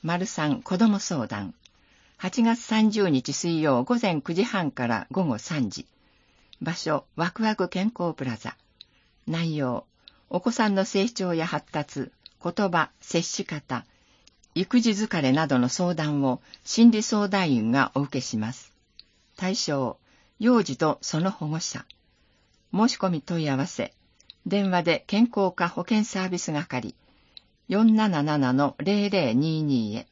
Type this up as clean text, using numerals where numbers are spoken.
03子ども相談。8月30日水曜午前9時半から午後3時。場所、ワクワク健康プラザ。内容、お子さんの成長や発達、言葉、接し方、育児疲れなどの相談を心理相談員がお受けします。対象、幼児とその保護者。申し込み問い合わせ。電話で健康課保健サービス係 477-0022 へ。